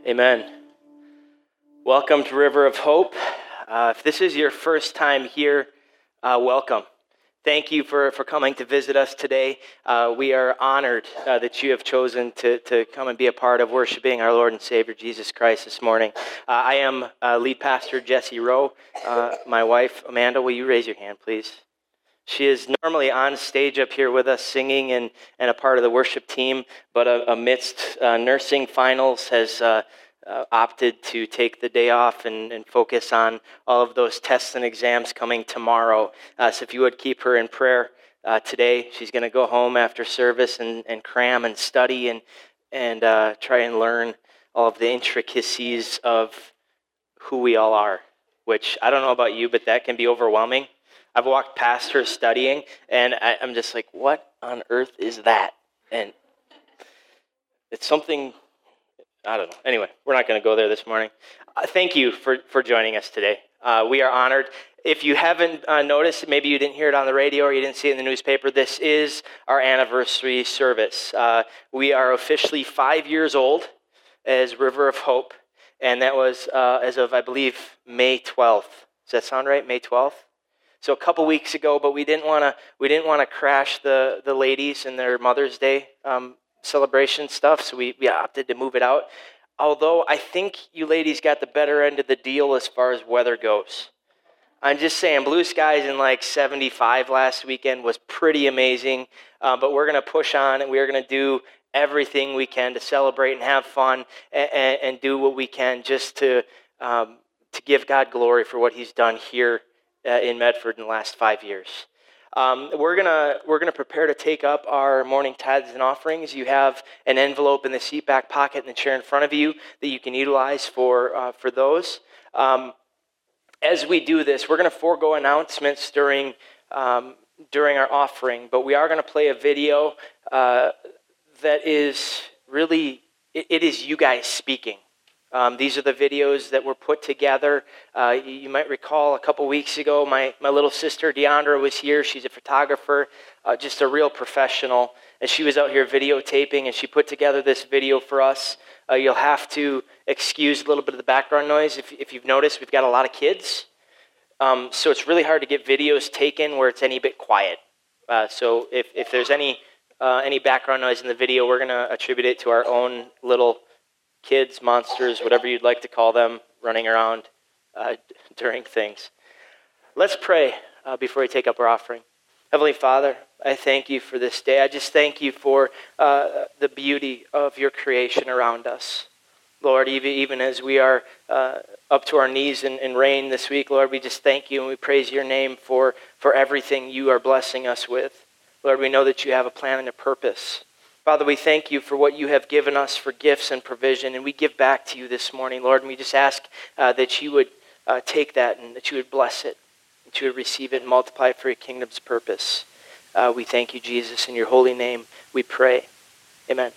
Amen. Welcome to River of Hope. If this is your first time here, welcome. Thank you for coming to visit us today. We are honored that you have chosen to come and be a part of worshiping our Lord and Savior Jesus Christ this morning. I am lead pastor Jesse Rowe. My wife, Amanda, will you raise your hand, please? She is normally on stage up here with us singing and a part of the worship team, but amidst nursing finals has opted to take the day off and focus on all of those tests and exams coming tomorrow. So if you would keep her in prayer today, she's going to go home after service and cram and study and try and learn all of the intricacies of who we all are, which I don't know about you, but that can be overwhelming. I've walked past her studying, and I'm just like, what on earth is that? And it's something, I don't know. Anyway, we're not going to go there this morning. Thank you for joining us today. We are honored. If you haven't noticed, maybe you didn't hear it on the radio or you didn't see it in the newspaper, this is our anniversary service. We are officially 5 years old as River of Hope, and that was as of, I believe, May 12th. Does that sound right? May 12th? So a couple weeks ago, but we didn't want to crash the ladies and their Mother's Day celebration stuff, so we opted to move it out. Although I think you ladies got the better end of the deal as far as weather goes. I'm just saying, blue skies in like 75 last weekend was pretty amazing, but we're going to push on and we're going to do everything we can to celebrate and have fun and do what we can just to give God glory for what He's done here in Medford in the last 5 years. We're gonna prepare to take up our morning tithes and offerings. You have an envelope in the seat back pocket in the chair in front of you that you can utilize for those. As we do this, we're gonna forego announcements during our offering, but we are gonna play a video that is really it is you guys speaking. These are the videos that were put together. You might recall a couple weeks ago, my little sister Deandra was here. She's a photographer, just a real professional. And she was out here videotaping, and she put together this video for us. You'll have to excuse a little bit of the background noise. If you've noticed, we've got a lot of kids. So it's really hard to get videos taken where it's any bit quiet. So if there's any background noise in the video, we're going to attribute it to our own little kids, monsters, whatever you'd like to call them, running around during things. Let's pray before we take up our offering. Heavenly Father, I thank you for this day. I just thank you for the beauty of your creation around us. Lord, even as we are up to our knees in rain this week, Lord, we just thank you and we praise your name for everything you are blessing us with. Lord, we know that you have a plan and a purpose. Father, we thank you for what you have given us for gifts and provision, and we give back to you this morning, Lord, and we just ask that you would take that and that you would bless it, that you would receive it and multiply it for your kingdom's purpose. We thank you, Jesus. In your holy name we pray. Amen.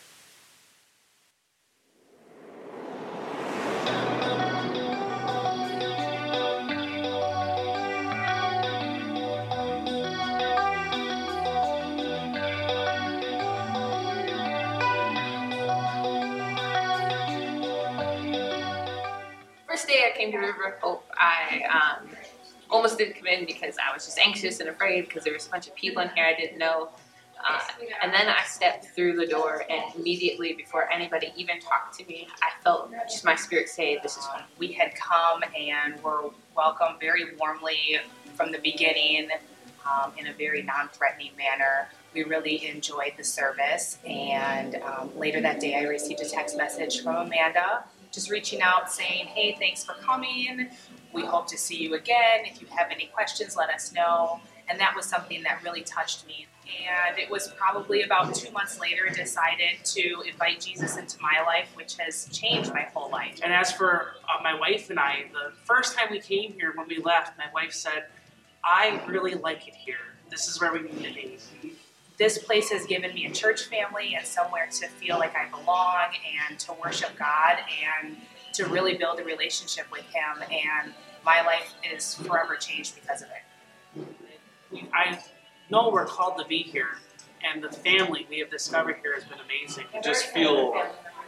First day I came to River of Hope, I almost didn't come in because I was just anxious and afraid because there was a bunch of people in here I didn't know. And then I stepped through the door, and immediately before anybody even talked to me, I felt just my spirit say, this is when we had come and were welcomed very warmly from the beginning in a very non-threatening manner. We really enjoyed the service, and later that day I received a text message from Amanda just reaching out saying, hey, thanks for coming. We hope to see you again. If you have any questions, let us know. And that was something that really touched me. And it was probably about 2 months later, decided to invite Jesus into my life, which has changed my whole life. And as for my wife and I, the first time we came here, when we left, my wife said, I really like it here. This is where we need to be. This place has given me a church family and somewhere to feel like I belong and to worship God and to really build a relationship with Him. And my life is forever changed because of it. I know we're called to be here, and the family we have discovered here has been amazing. You just feel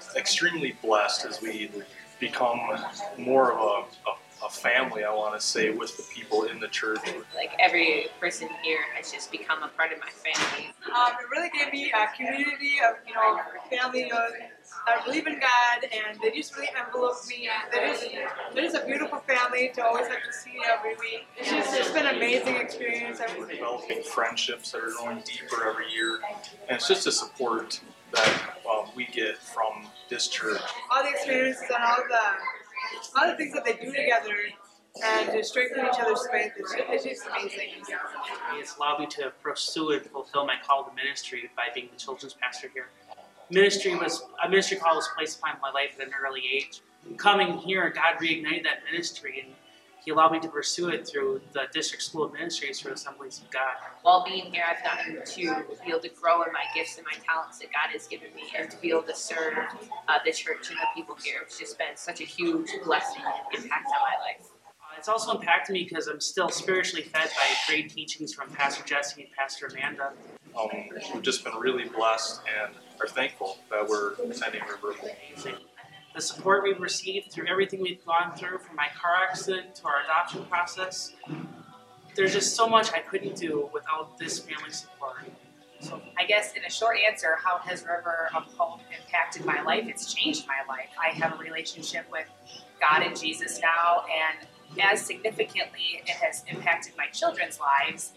extremely blessed as we become more of a family, I want to say, with the people in the church. Like every person here has just become a part of my family. It really gave me a community of, family that believe in God, and they just really enveloped me. They're just a beautiful family to always have to see every week. It's been an amazing experience. We're developing friendships that are going deeper every year, and it's just a support that we get from this church. All the experiences and all the things that they do together and to strengthen each other's faith, it's just amazing. It's allowed me to pursue and fulfill my call to ministry by being the children's pastor here. A ministry call was placed upon my life at an early age. Coming here, God reignited that ministry, and He allowed me to pursue it through the District School of Ministries for Assemblies of God. While being here, I've gotten to be able to grow in my gifts and my talents that God has given me, and to be able to serve the church and the people here. It's just been such a huge blessing and impact on my life. It's also impacted me because I'm still spiritually fed by great teachings from Pastor Jesse and Pastor Amanda. We've just been really blessed and are thankful that we're attending River of Hope. The support we've received through everything we've gone through, from my car accident to our adoption process, there's just so much I couldn't do without this family support. So I guess in a short answer, how has River of Hope impacted my life? It's changed my life. I have a relationship with God and Jesus now, and as significantly, it has impacted my children's lives.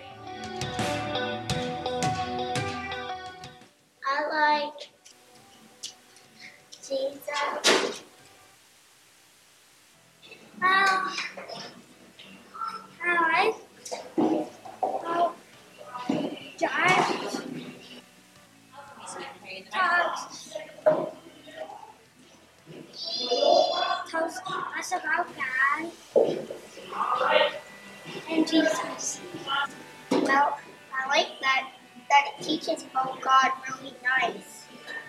I like Jesus. I like Josh. Tells us about God and Jesus. Well, I like that it teaches about God really nice.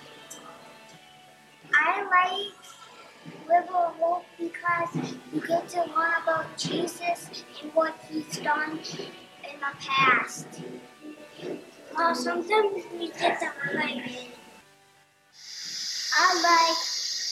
I like River of Hope because you get to learn about Jesus and what He's done in the past. Sometimes we get to I like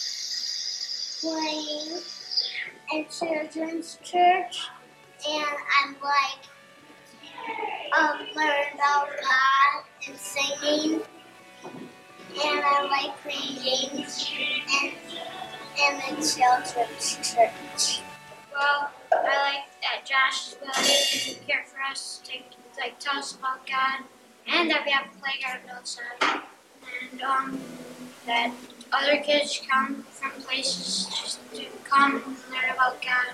playing in children's church, and I like learning about God and singing, and I like playing games in the children's church. Well, I like that Josh is willing to care for us, to tell us about God, and that we have a playground outside, and that other kids come from places just to come and learn about God.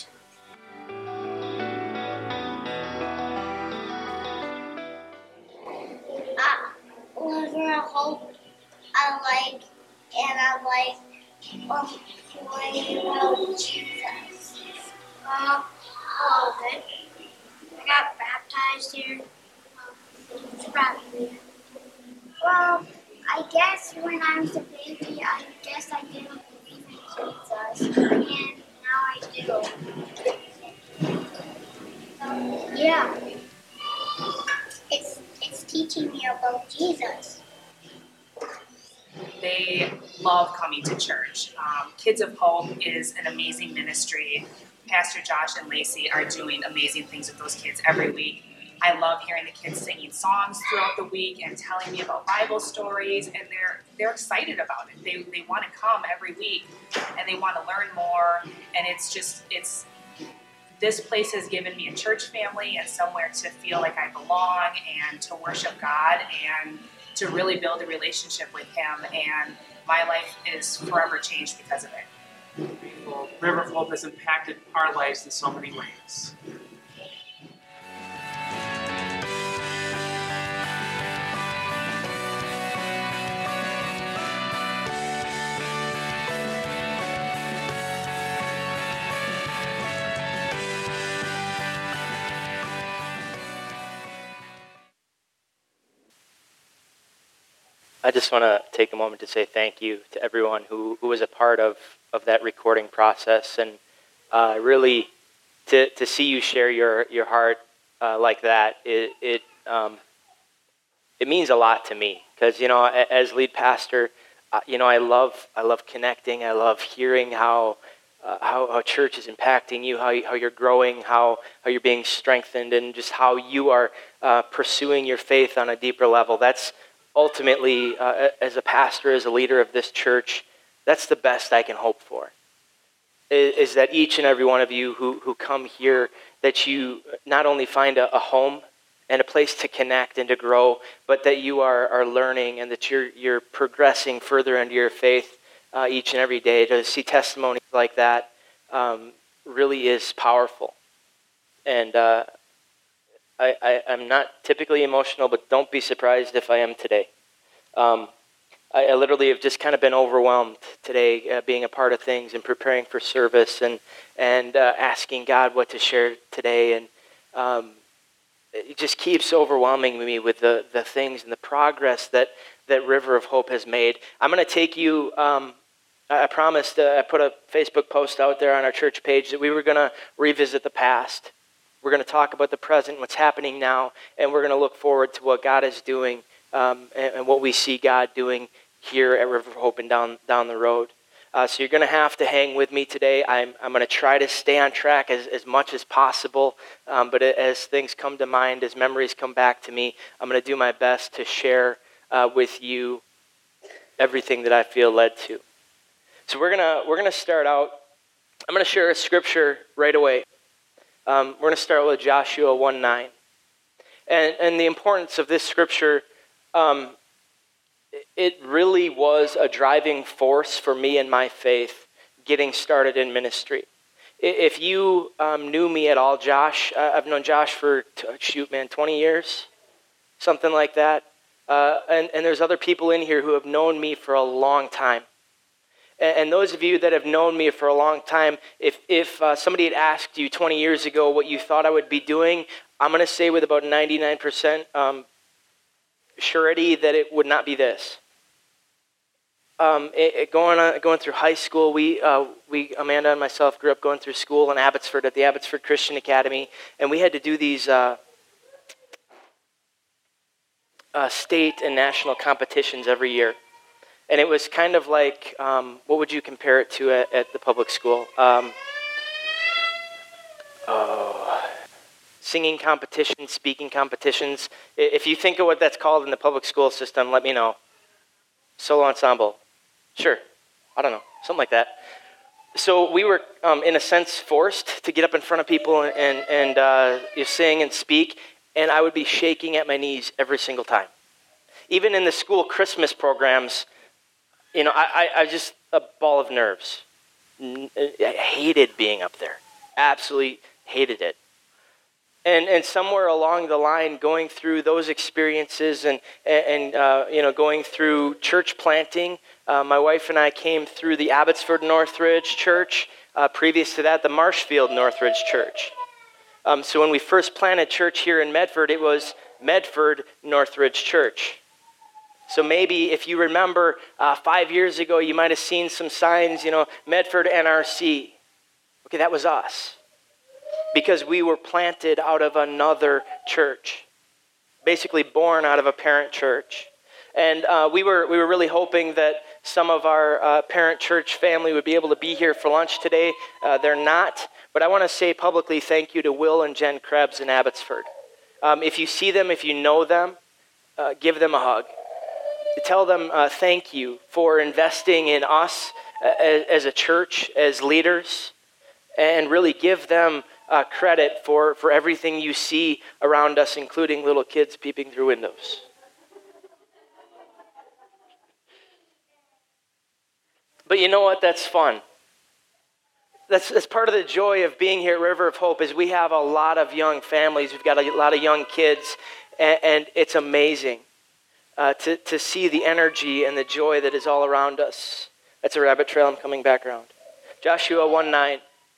River of Hope, I like playing about Jesus. All of it. I got baptized here. Probably. Well, I guess when I was a baby, I guess I didn't believe in Jesus, and now I do. Yeah, it's teaching me about Jesus. They love coming to church. Kids of Hope is an amazing ministry. Pastor Josh and Lacey are doing amazing things with those kids every week. I love hearing the kids singing songs throughout the week and telling me about Bible stories, and they're excited about it. They want to come every week, and they want to learn more, and this place has given me a church family and somewhere to feel like I belong and to worship God and to really build a relationship with Him, and my life is forever changed because of it. Well, River of Hope has impacted our lives in so many ways. I just want to take a moment to say thank you to everyone who was a part of that recording process, and really to see you share your heart like that, it means a lot to me, because as lead pastor, I love connecting. I love hearing how church is impacting you, how you're growing, how you're being strengthened, and just how you are pursuing your faith on a deeper level. That's ultimately, as a pastor, as a leader of this church, that's the best I can hope for, is that each and every one of you who come here, that you not only find a home and a place to connect and to grow, but that you are learning and that you're progressing further into your faith each and every day. To see testimonies like that really is powerful. And I'm not typically emotional, but don't be surprised if I am today. I literally have just kind of been overwhelmed today, being a part of things and preparing for service and asking God what to share today. And it just keeps overwhelming me with the things and the progress that River of Hope has made. I'm going to take you, I promised, I put a Facebook post out there on our church page that we were going to revisit the past. We're going to talk about the present, what's happening now, and we're going to look forward to what God is doing and what we see God doing here at River of Hope and down the road. So you're going to have to hang with me today. I'm going to try to stay on track as much as possible, but as things come to mind, as memories come back to me, I'm going to do my best to share with you everything that I feel led to. So we're gonna start out. I'm going to share a scripture right away. We're going to start with Joshua 1:9, and the importance of this scripture. It really was a driving force for me and my faith getting started in ministry. If you knew me at all, Josh, I've known Josh for, 20 years, something like that. And there's other people in here who have known me for a long time. And those of you that have known me for a long time, if somebody had asked you 20 years ago what you thought I would be doing, I'm going to say with about 99% surety that it would not be this. Going through high school, we Amanda and myself grew up going through school in Abbotsford at the Abbotsford Christian Academy, and we had to do these state and national competitions every year. And it was kind of like, what would you compare it to at the public school? Singing competitions, speaking competitions. If you think of what that's called in the public school system, let me know. Solo ensemble. Sure. I don't know. Something like that. So we were, in a sense, forced to get up in front of people and you sing and speak, and I would be shaking at my knees every single time. Even in the school Christmas programs, I just a ball of nerves. I hated being up there. Absolutely hated it. And somewhere along the line, going through those experiences and going through church planting, my wife and I came through the Abbotsford Northridge Church. Previous to that, the Marshfield Northridge Church. So when we first planted church here in Medford, it was Medford Northridge Church. So maybe if you remember 5 years ago, you might have seen some signs, Medford NRC. Okay, that was us. Because we were planted out of another church, basically born out of a parent church. And we were really hoping that some of our parent church family would be able to be here for lunch today. They're not, but I want to say publicly thank you to Will and Jen Krebs in Abbotsford. If you see them, if you know them, give them a hug. Tell them thank you for investing in us as a church, as leaders, and really give them credit for everything you see around us, including little kids peeping through windows. But you know what? That's fun. That's part of the joy of being here at River of Hope is we have a lot of young families. We've got a lot of young kids, and it's amazing to see the energy and the joy that is all around us. That's a rabbit trail. I'm coming back around. Joshua 1:9.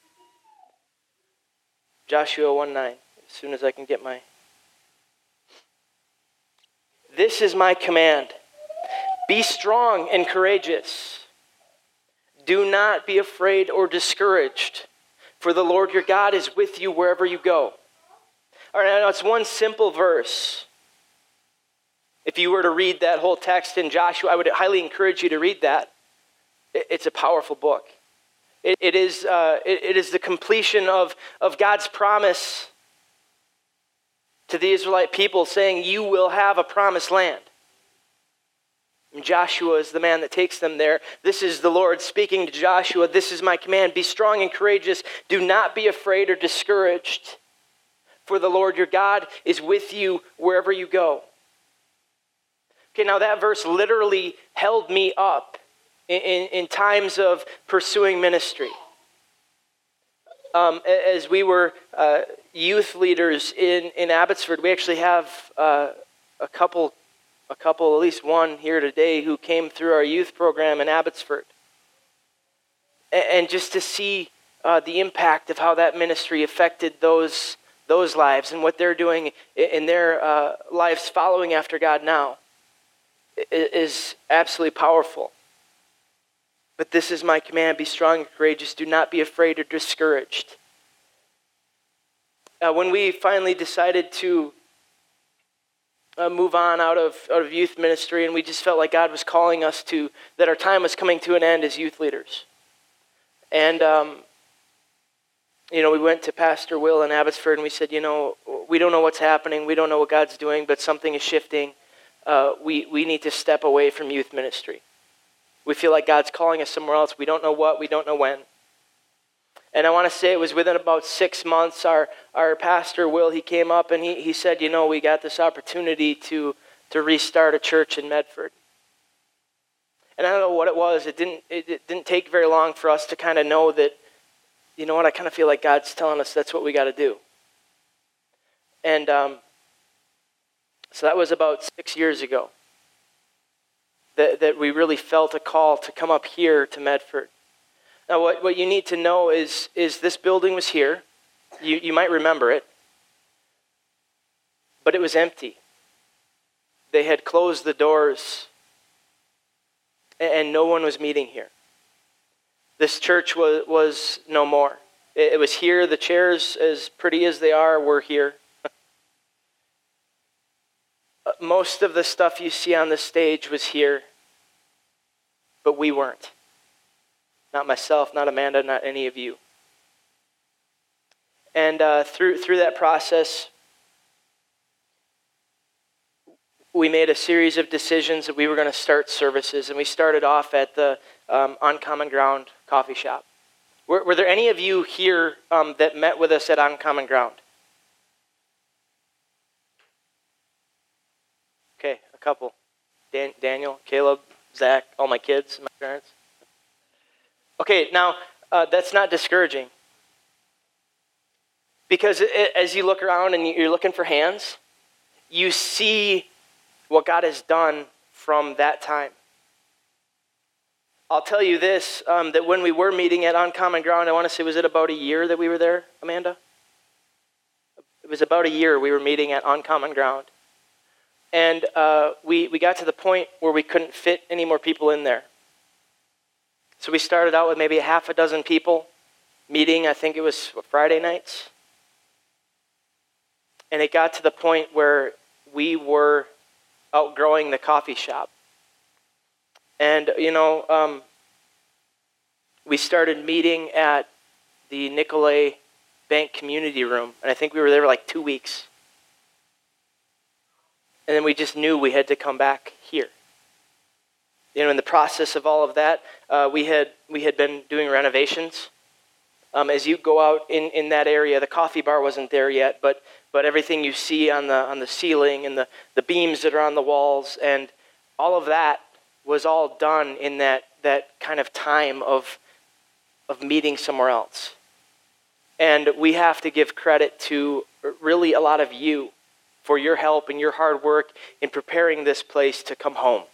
Joshua 1:9. As soon as I can get my... This is my command. Be strong and courageous. Do not be afraid or discouraged, for the Lord your God is with you wherever you go. All right, now it's one simple verse, If you were to read that whole text in Joshua, I would highly encourage you to read that. It's a powerful book. It is the completion of God's promise to the Israelite people, saying, you will have a promised land. And Joshua is the man that takes them there. This is the Lord speaking to Joshua. This is my command. Be strong and courageous. Do not be afraid or discouraged. For the Lord your God is with you wherever you go. Okay, now that verse literally held me up in times of pursuing ministry. As we were youth leaders in Abbotsford, we actually have a couple, at least one here today, who came through our youth program in Abbotsford. And just to see the impact of how that ministry affected those lives and what they're doing in their lives following after God now is absolutely powerful. But this is my command, be strong and courageous. Do not be afraid or discouraged. When we finally decided to move on out of youth ministry, and we just felt like God was calling us to, that our time was coming to an end as youth leaders. And, we went to Pastor Will in Abbotsford, and we said, we don't know what's happening. We don't know what God's doing, but something is shifting. We need to step away from youth ministry. We feel like God's calling us somewhere else. We don't know what. We don't know when. And I want to say it was within about 6 months, our pastor, Will, he came up and he said, we got this opportunity to restart a church in Medford. And I don't know what it was. It didn't take very long for us to kind of know that, I kind of feel like God's telling us that's what we got to do. And so that was about 6 years ago. That we really felt a call to come up here to Medford. Now, what you need to know is this building was here. You might remember it. But it was empty. They had closed the doors, and no one was meeting here. This church was no more. It was here. The chairs, as pretty as they are, were here. Most of the stuff you see on the stage was here, but we weren't. Not myself, not Amanda, not any of you. And through that process, we made a series of decisions that we were going to start services, and we started off at the Uncommon Ground coffee shop. Were there any of you here that met with us at Uncommon Ground? Okay, a couple. Daniel, Caleb, Zach, all my kids, my parents. Okay, now that's not discouraging. Because as you look around and you're looking for hands, you see what God has done from that time. I'll tell you this, that when we were meeting at Uncommon Ground, I want to say, was it about a year that we were there, Amanda? It was about a year we were meeting at Uncommon Ground. And we got to the point where we couldn't fit any more people in there. So we started out with maybe a half a dozen people meeting, I think it was Friday nights. And it got to the point where we were outgrowing the coffee shop. And, we started meeting at the Nicolay Bank Community Room. And I think we were there for like 2 weeks. And then we just knew we had to come back here. In the process of all of that, we had been doing renovations. As you go out in that area, the coffee bar wasn't there yet, but everything you see on the ceiling and the beams that are on the walls and all of that was all done in that kind of time of meeting somewhere else. And we have to give credit to really a lot of you for your help and your hard work in preparing this place to come home.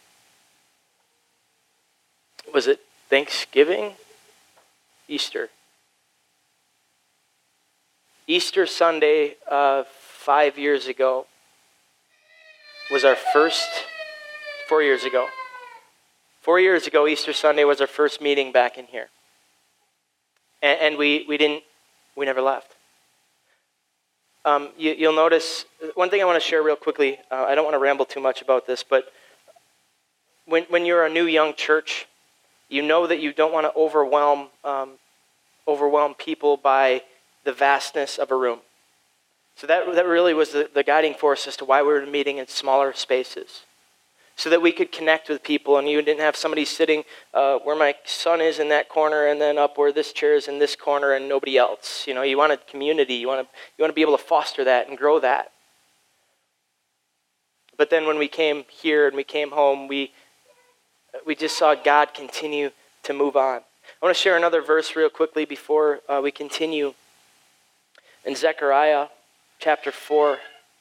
Was it Thanksgiving? Easter. Easter Sunday 5 years ago was our first, 4 years ago. 4 years ago, Easter Sunday was our first meeting back in here. And we never left. you'll notice, one thing I want to share real quickly, I don't want to ramble too much about this, but when you're a new young church, you know that you don't want to overwhelm people by the vastness of a room. So that really was the guiding force as to why we were meeting in smaller spaces, so that we could connect with people, and you didn't have somebody sitting where my son is in that corner, and then up where this chair is in this corner, and nobody else. You know, you wanted community. You want to be able to foster that and grow that. But then when we came here and we came home, we just saw God continue to move on. I want to share another verse real quickly before we continue. In Zechariah chapter 4.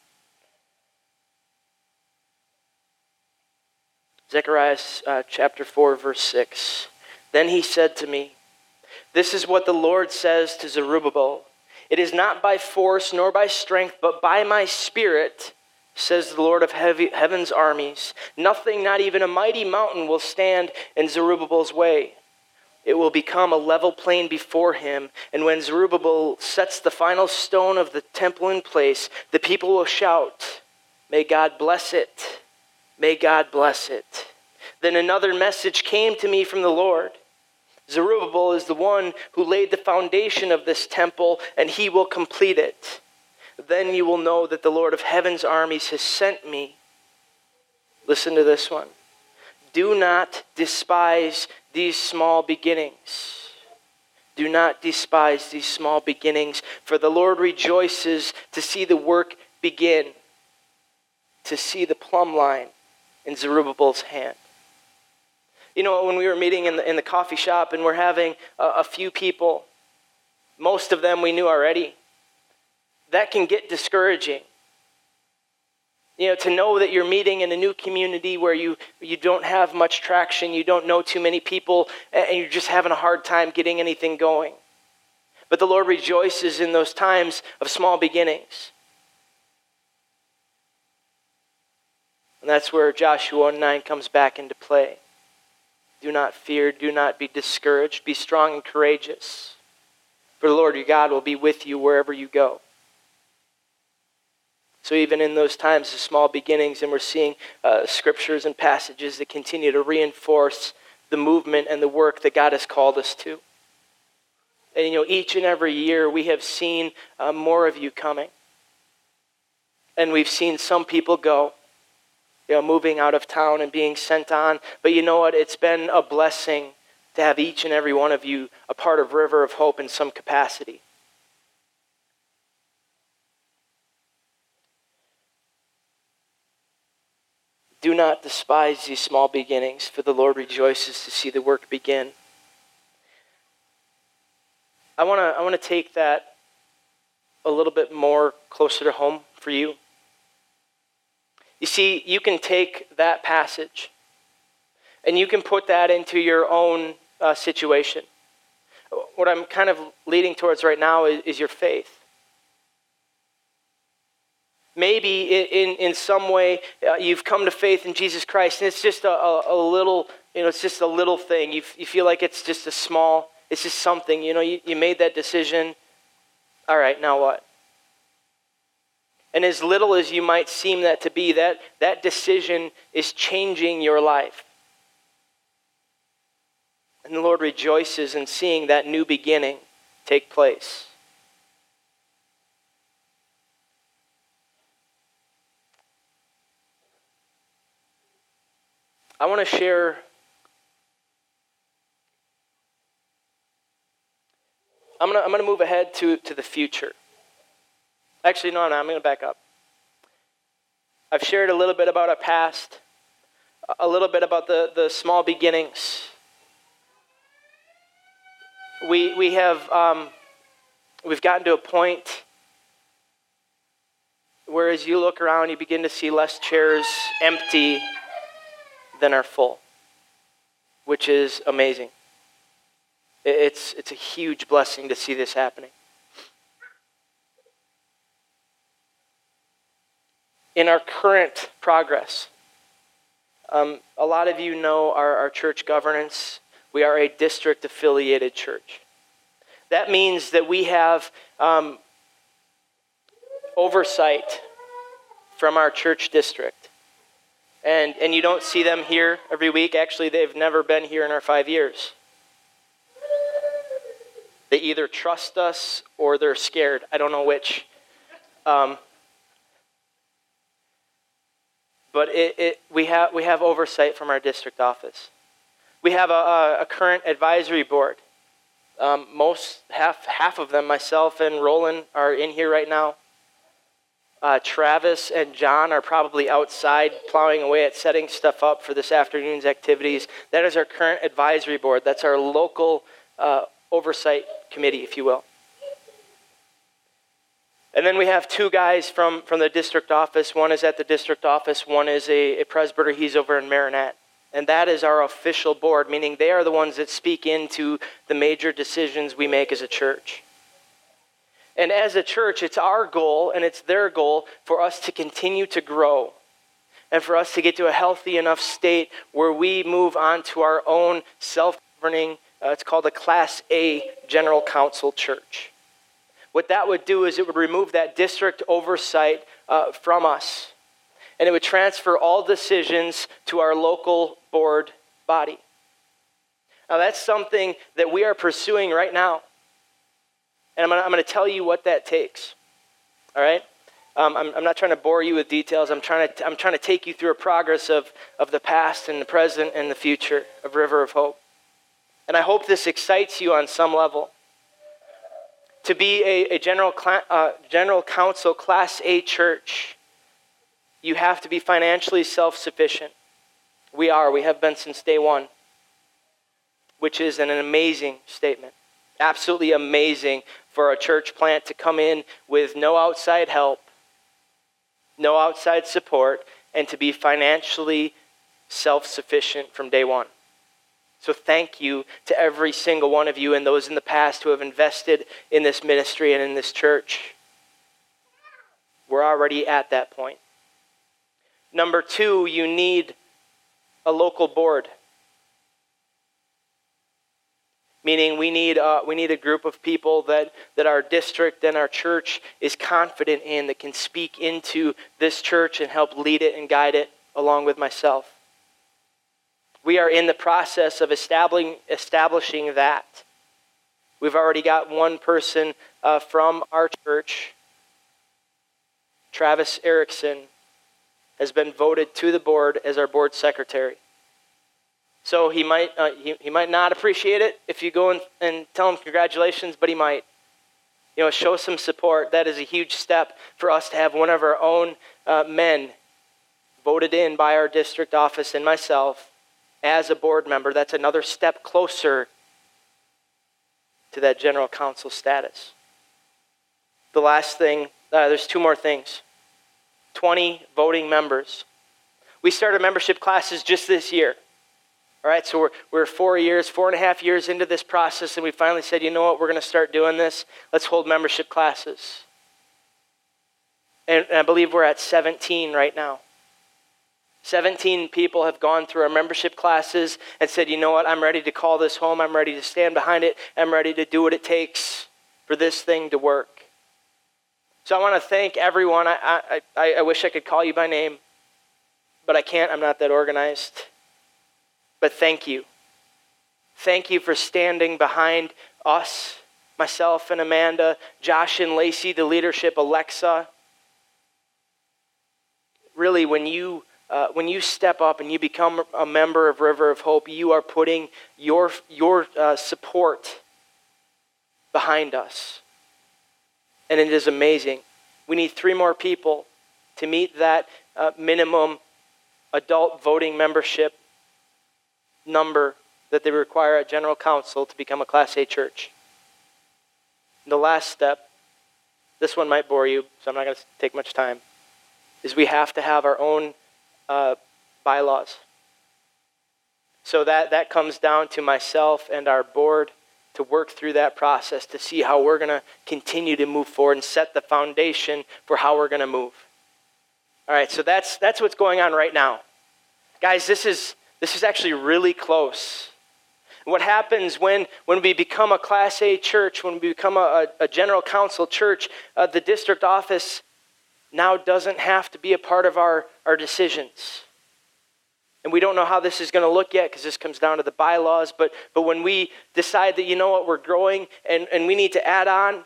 Zechariah chapter 4, verse 6. Then he said to me, "This is what the Lord says to Zerubbabel. It is not by force nor by strength, but by my Spirit, says the Lord of heaven's armies. Nothing, not even a mighty mountain, will stand in Zerubbabel's way. It will become a level plain before him. And when Zerubbabel sets the final stone of the temple in place, the people will shout, 'May God bless it. May God bless it.' Then another message came to me from the Lord. Zerubbabel is the one who laid the foundation of this temple, and he will complete it. Then you will know that the Lord of heaven's armies has sent me." Listen to this one. "Do not despise these small beginnings. Do not despise these small beginnings, for the Lord rejoices to see the work begin, to see the plumb line in Zerubbabel's hand." You know, when we were meeting in the coffee shop and we're having a few people, most of them we knew already, that can get discouraging. You know, to know that you're meeting in a new community where you don't have much traction, you don't know too many people, and you're just having a hard time getting anything going. But the Lord rejoices in those times of small beginnings. And that's where Joshua 1:9 comes back into play. "Do not fear, do not be discouraged, be strong and courageous. For the Lord your God will be with you wherever you go." So even in those times of small beginnings, and we're seeing scriptures and passages that continue to reinforce the movement and the work that God has called us to. And you know, each and every year we have seen more of you coming. And we've seen some people go, you know, moving out of town and being sent on. But you know what? It's been a blessing to have each and every one of you a part of River of Hope in some capacity. "Do not despise these small beginnings, for the Lord rejoices to see the work begin." I want to take that a little bit more closer to home for you. You see, you can take that passage and you can put that into your own situation. What I'm kind of leading towards right now is your faith. Maybe in some way you've come to faith in Jesus Christ, and it's just a little, you know, it's just a little thing. You feel like it's just it's just something, you know, you made that decision. All right, now what? And as little as you might seem that to be, that decision is changing your life. And the Lord rejoices in seeing that new beginning take place. I want to share, I'm going to move ahead to the future. Actually, no, I'm going to back up. I've shared a little bit about our past, a little bit about the small beginnings. We have, we've gotten to a point where as you look around, you begin to see less chairs empty than are full, which is amazing. It's a huge blessing to see this happening. In our current progress, a lot of you know our church governance. We are a district-affiliated church. That means that we have oversight from our church district. And you don't see them here every week. Actually, they've never been here in our 5 years. They either trust us or they're scared. I don't know which. But we have oversight from our district office. We have a current advisory board. Half of them, myself and Roland, are in here right now. Travis and John are probably outside plowing away at setting stuff up for this afternoon's activities. That is our current advisory board. That's our local oversight committee, if you will. And then we have two guys from the district office. One is at the district office. One is a presbyter. He's over in Marinette. And that is our official board, meaning they are the ones that speak into the major decisions we make as a church. And as a church, it's our goal and it's their goal for us to continue to grow and for us to get to a healthy enough state where we move on to our own self-governing, it's called a Class A General Council church. What that would do is it would remove that district oversight from us, and it would transfer all decisions to our local board body. Now that's something that we are pursuing right now. And I'm going to tell you what that takes. All right? I'm not trying to bore you with details. I'm trying to take you through a progress of the past and the present and the future of River of Hope. And I hope this excites you on some level. To be a general council Class A church, you have to be financially self-sufficient. We are. We have been since day one, which is an amazing statement. Absolutely amazing for a church plant to come in with no outside help, no outside support, and to be financially self-sufficient from day one. So thank you to every single one of you and those in the past who have invested in this ministry and in this church. We're already at that point. Number two, you need a local board. Meaning we need a group of people that our district and our church is confident in, that can speak into this church and help lead it and guide it along with myself. We are in the process of establishing that. We've already got one person from our church, Travis Erickson, has been voted to the board as our board secretary. So he might not appreciate it if you go and tell him congratulations, but he might. Show some support. That is a huge step for us to have one of our own men voted in by our district office and myself as a board member. That's another step closer to that general council status. The last thing, there's two more things. 20 voting members. We started membership classes just this year. All right, so we're 4.5 years into this process, and we finally said, you know what, we're going to start doing this. Let's hold membership classes. And I believe we're at 17 right now. 17 people have gone through our membership classes and said, you know what, I'm ready to call this home. I'm ready to stand behind it. I'm ready to do what it takes for this thing to work. So I want to thank everyone. I wish I could call you by name, but I can't. I'm not that organized. But thank you. Thank you for standing behind us, myself and Amanda, Josh and Lacey, the leadership, Alexa. Really, when you step up and you become a member of River of Hope, you are putting your support behind us. And it is amazing. We need 3 more people to meet that minimum adult voting membership number that they require at General Council to become a Class A church. And the last step, this one might bore you, so I'm not going to take much time, is we have to have our own bylaws. So that comes down to myself and our board to work through that process to see how we're going to continue to move forward and set the foundation for how we're going to move. All right, so that's what's going on right now. Guys, this is actually really close. What happens when we become a Class A church, when we become a general council church, the district office now doesn't have to be a part of our decisions. And we don't know how this is going to look yet because this comes down to the bylaws. But when we decide that, you know what, we're growing and we need to add on,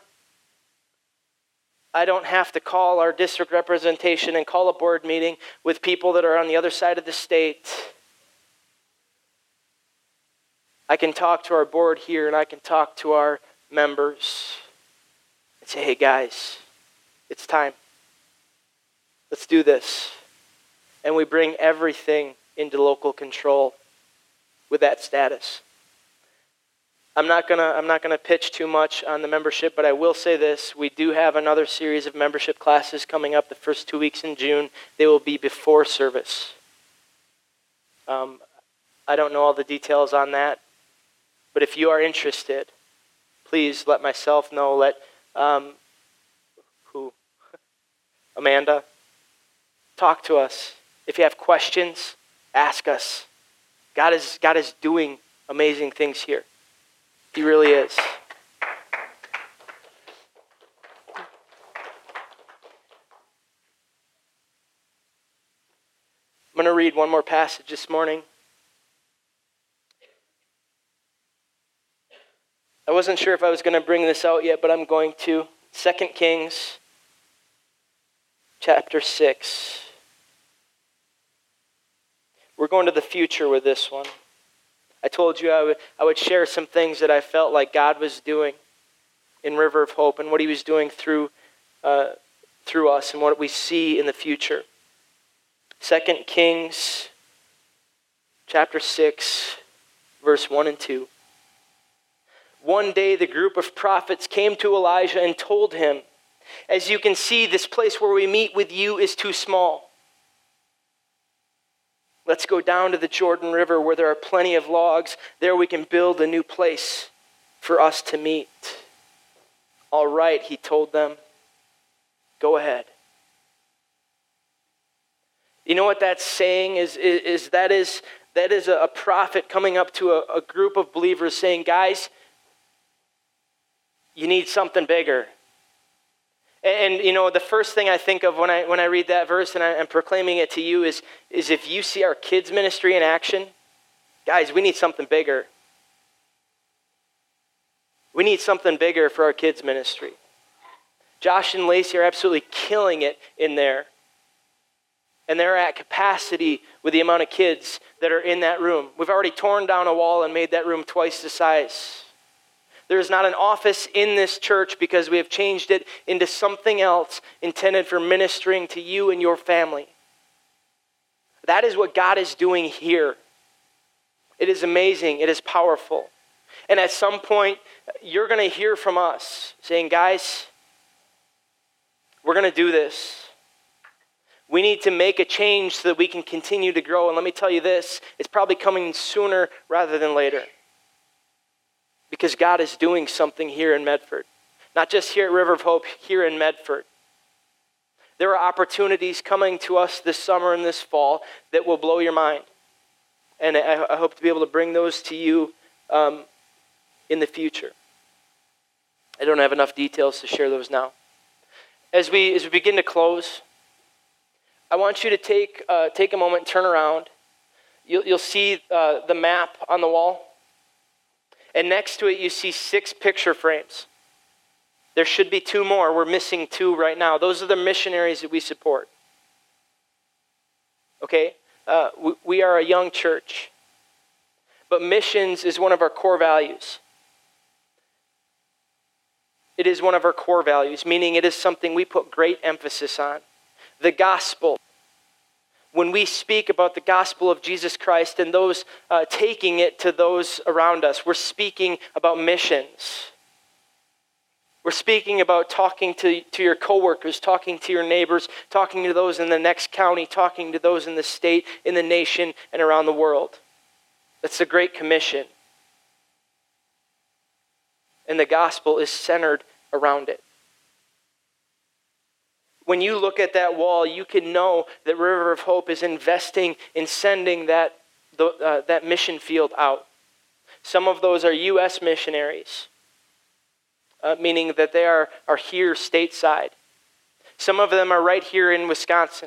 I don't have to call our district representation and call a board meeting with people that are on the other side of the state. I can talk to our board here and I can talk to our members and say, hey guys, it's time. Let's do this. And we bring everything into local control with that status. I'm not gonna pitch too much on the membership, but I will say this. We do have another series of membership classes coming up the first 2 weeks in June. They will be before service. I don't know all the details on that, but if you are interested, please let myself know, let Amanda, talk to us. If you have questions, ask us. God is doing amazing things here. He really is. I'm going to read one more passage this morning. I wasn't sure if I was going to bring this out yet, but I'm going to. 2 Kings chapter 6. We're going to the future with this one. I told you I would share some things that I felt like God was doing in River of Hope and what he was doing through us and what we see in the future. 2 Kings chapter 6, verse 1 and 2. One day the group of prophets came to Elijah and told him, as you can see, this place where we meet with you is too small. Let's go down to the Jordan River where there are plenty of logs. There we can build a new place for us to meet. All right, he told them. Go ahead. You know what that's saying is that is a prophet coming up to a group of believers saying, guys, you need something bigger. And you know, the first thing I think of when I read that verse and I'm proclaiming it to you is if you see our kids ministry in action, guys, we need something bigger. We need something bigger for our kids ministry. Josh and Lacey are absolutely killing it in there. And they're at capacity with the amount of kids that are in that room. We've already torn down a wall and made that room twice the size. There is not an office in this church because we have changed it into something else intended for ministering to you and your family. That is what God is doing here. It is amazing. It is powerful. And at some point, you're going to hear from us saying, guys, we're going to do this. We need to make a change so that we can continue to grow. And let me tell you this, it's probably coming sooner rather than later. Because God is doing something here in Medford. Not just here at River of Hope, here in Medford. There are opportunities coming to us this summer and this fall that will blow your mind. And I hope to be able to bring those to you in the future. I don't have enough details to share those now. As we begin to close, I want you to take a moment and turn around. You'll see the map on the wall. And next to it, you see 6 picture frames. There should be 2 more. We're missing 2 right now. Those are the missionaries that we support. Okay? We are a young church. But missions is one of our core values. It is one of our core values, meaning it is something we put great emphasis on. The gospel. When we speak about the gospel of Jesus Christ and those taking it to those around us, we're speaking about missions. We're speaking about talking to your coworkers, talking to your neighbors, talking to those in the next county, talking to those in the state, in the nation, and around the world. That's the Great Commission. And the gospel is centered around it. When you look at that wall, you can know that River of Hope is investing in sending that mission field out. Some of those are U.S. missionaries, meaning that they are here stateside. Some of them are right here in Wisconsin.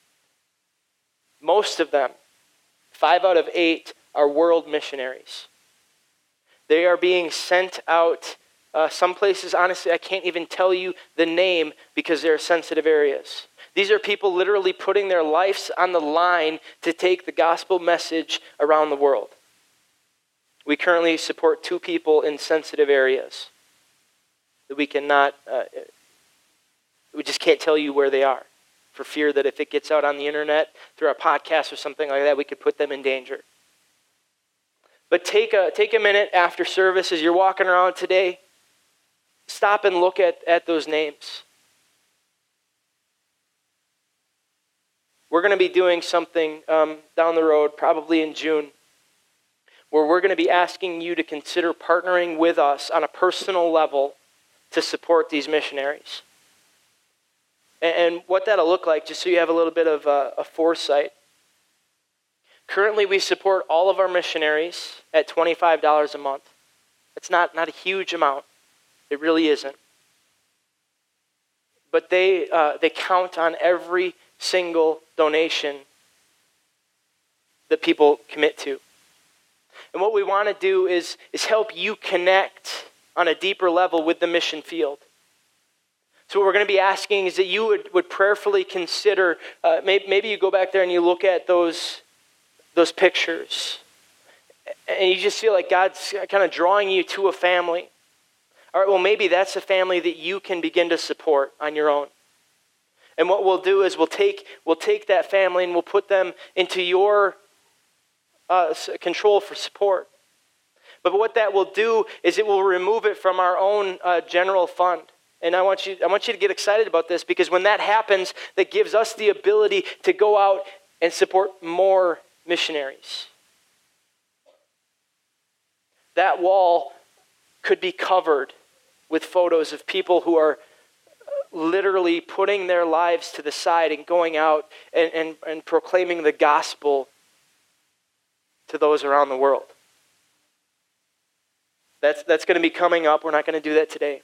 Most of them, 5 out of 8, are world missionaries. They are being sent out some places, honestly, I can't even tell you the name because they're sensitive areas. These are people literally putting their lives on the line to take the gospel message around the world. We currently support 2 people in sensitive areas that we cannot, we just can't tell you where they are for fear that if it gets out on the internet through our podcast or something like that, we could put them in danger. But take a minute after service as you're walking around today. Stop and look at those names. We're going to be doing something down the road, probably in June, where we're going to be asking you to consider partnering with us on a personal level to support these missionaries. And what that'll look like, just so you have a little bit of a foresight. Currently, we support all of our missionaries at $25 a month. It's not a huge amount. It really isn't. But they count on every single donation that people commit to. And what we want to do is help you connect on a deeper level with the mission field. So what we're going to be asking is that you would prayerfully consider, maybe you go back there and you look at those pictures, and you just feel like God's kind of drawing you to a family. All right, well, maybe that's a family that you can begin to support on your own. And what we'll do is we'll take that family and we'll put them into your control for support. But what that will do is it will remove it from our own general fund. And I want you to get excited about this, because when that happens, that gives us the ability to go out and support more missionaries. That wall could be covered with photos of people who are literally putting their lives to the side and going out and proclaiming the gospel to those around the world. That's going to be coming up. We're not going to do that today.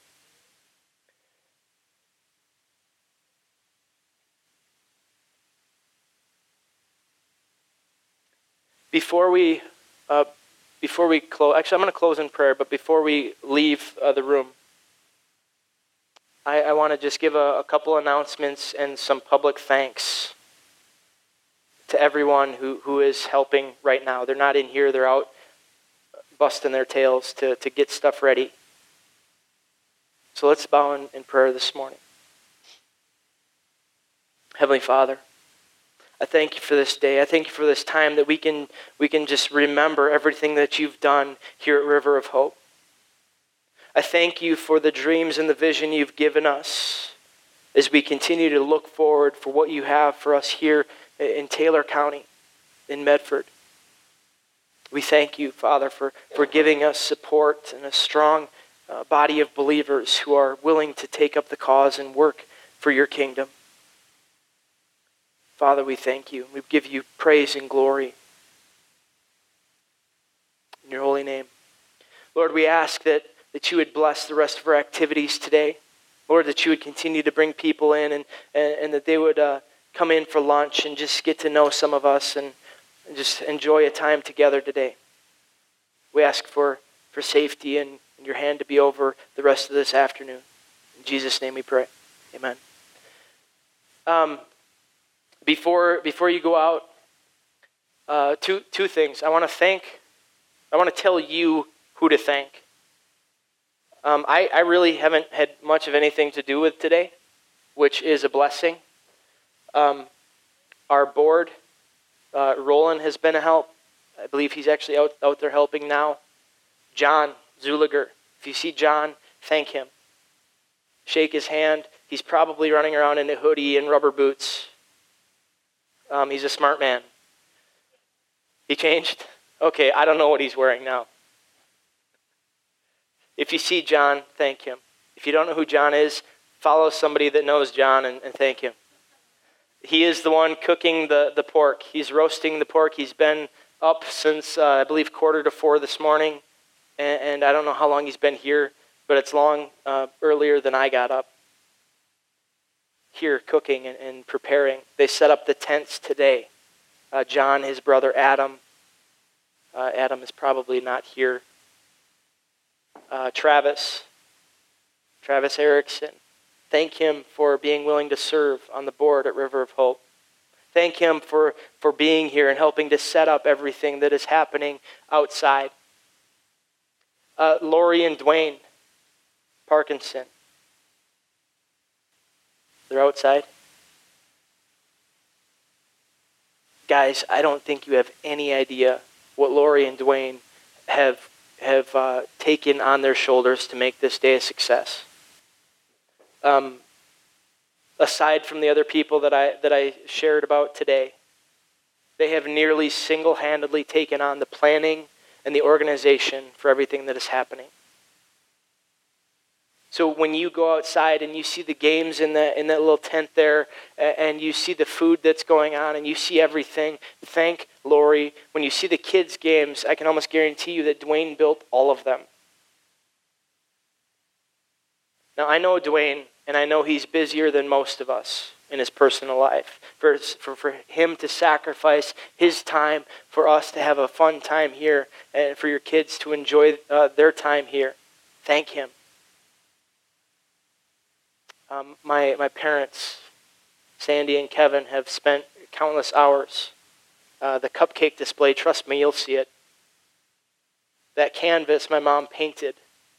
Before we close, actually I'm going to close in prayer, but before we leave the room, I want to just give a couple announcements and some public thanks to everyone who is helping right now. They're not in here, they're out busting their tails to get stuff ready. So let's bow in prayer this morning. Heavenly Father, I thank you for this day. I thank you for this time that we can just remember everything that you've done here at River of Hope. I thank you for the dreams and the vision you've given us as we continue to look forward for what you have for us here in Taylor County, in Medford. We thank you, Father, for giving us support and a strong body of believers who are willing to take up the cause and work for your kingdom. Father, we thank you. We give you praise and glory in your holy name. Lord, we ask that you would bless the rest of our activities today. Lord, that you would continue to bring people in and that they would come in for lunch and just get to know some of us and just enjoy a time together today. We ask for safety and your hand to be over the rest of this afternoon. In Jesus' name we pray. Amen. Before you go out, two things. I want to tell you who to thank. I really haven't had much of anything to do with today, which is a blessing. Our board, Roland, has been a help. I believe he's actually out there helping now. John Zuliger, if you see John, thank him. Shake his hand. He's probably running around in a hoodie and rubber boots. He's a smart man. He changed? Okay, I don't know what he's wearing now. If you see John, thank him. If you don't know who John is, follow somebody that knows John and thank him. He is the one cooking the pork. He's roasting the pork. He's been up since, I believe, 3:45 this morning. And I don't know how long he's been here, but it's long earlier than I got up. here cooking and preparing. They set up the tents today. John, his brother Adam. Adam is probably not here. Travis Erickson. Thank him for being willing to serve on the board at River of Hope. Thank him for being here and helping to set up everything that is happening outside. Lori and Dwayne Parkinson. They're outside. Guys, I don't think you have any idea what Lori and Dwayne have taken on their shoulders to make this day a success. Aside from the other people that I shared about today, they have nearly single-handedly taken on the planning and the organization for everything that is happening. So when you go outside and you see the games in that little tent there, and you see the food that's going on, and you see everything, thank Lori. When you see the kids' games, I can almost guarantee you that Dwayne built all of them. Now, I know Dwayne, and I know he's busier than most of us in his personal life. For him to sacrifice his time for us to have a fun time here, and for your kids to enjoy their time here, thank him. My parents, Sandy and Kevin, have spent countless hours. The cupcake display, trust me, you'll see it. That canvas my mom painted.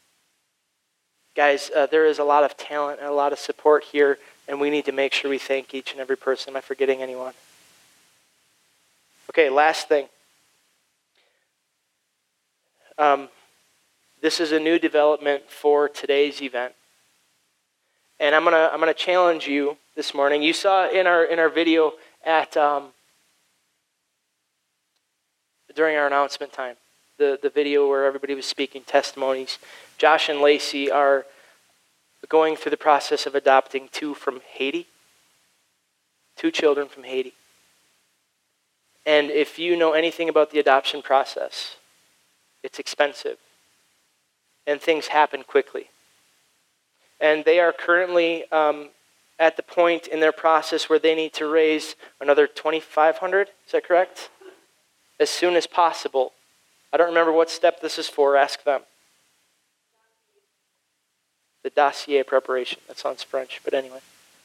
Guys, there is a lot of talent and a lot of support here, and we need to make sure we thank each and every person. Am I forgetting anyone? Okay, last thing. This is a new development for today's event. And I'm gonna challenge you this morning. You saw in our video at during our announcement time, the video where everybody was speaking testimonies. Josh and Lacey are going through the process of adopting two children from Haiti. And if you know anything about the adoption process, it's expensive, and things happen quickly. And they are currently at the point in their process where they need to raise another $2,500, is that correct? As soon as possible. I don't remember what step this is for, ask them. The dossier preparation, that sounds French, but anyway.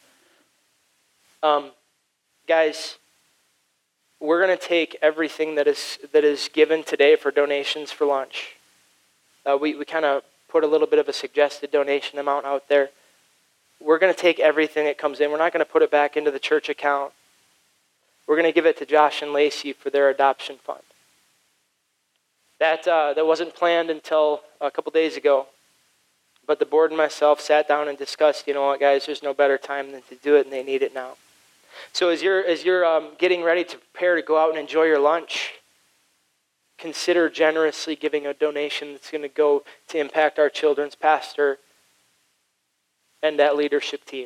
Guys, we're going to take everything that is given today for donations for lunch. We kind of put a little bit of a suggested donation amount out there. We're going to take everything that comes in. We're not going to put it back into the church account. We're going to give it to Josh and Lacey for their adoption fund. That wasn't planned until a couple days ago. But the board and myself sat down and discussed, you know what, guys, there's no better time than to do it, and they need it now. So as you're getting ready to prepare to go out and enjoy your lunch, consider generously giving a donation that's going to go to impact our children's pastor and that leadership team.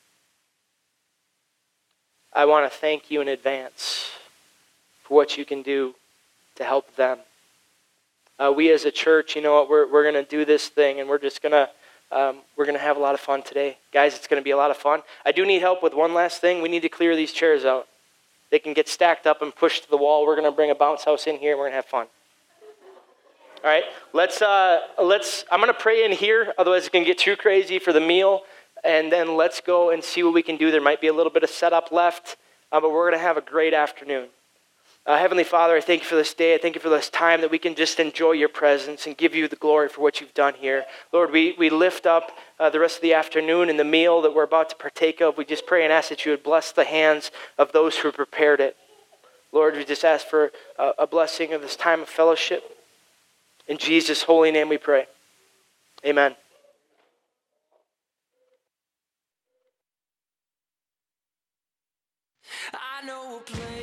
I want to thank you in advance for what you can do to help them. We as a church, you know what, we're going to do this thing, and we're going to have a lot of fun today. Guys, it's going to be a lot of fun. I do need help with one last thing. We need to clear these chairs out. They can get stacked up and pushed to the wall. We're going to bring a bounce house in here, and we're going to have fun. All right, I'm going to pray in here, otherwise it's going to get too crazy for the meal, and then let's go and see what we can do. There might be a little bit of setup left, but we're going to have a great afternoon. Heavenly Father, I thank you for this day. I thank you for this time that we can just enjoy your presence and give you the glory for what you've done here. Lord, we lift up the rest of the afternoon and the meal that we're about to partake of. We just pray and ask that you would bless the hands of those who prepared it. Lord, we just ask for a blessing of this time of fellowship. In Jesus' holy name we pray. Amen. I know a place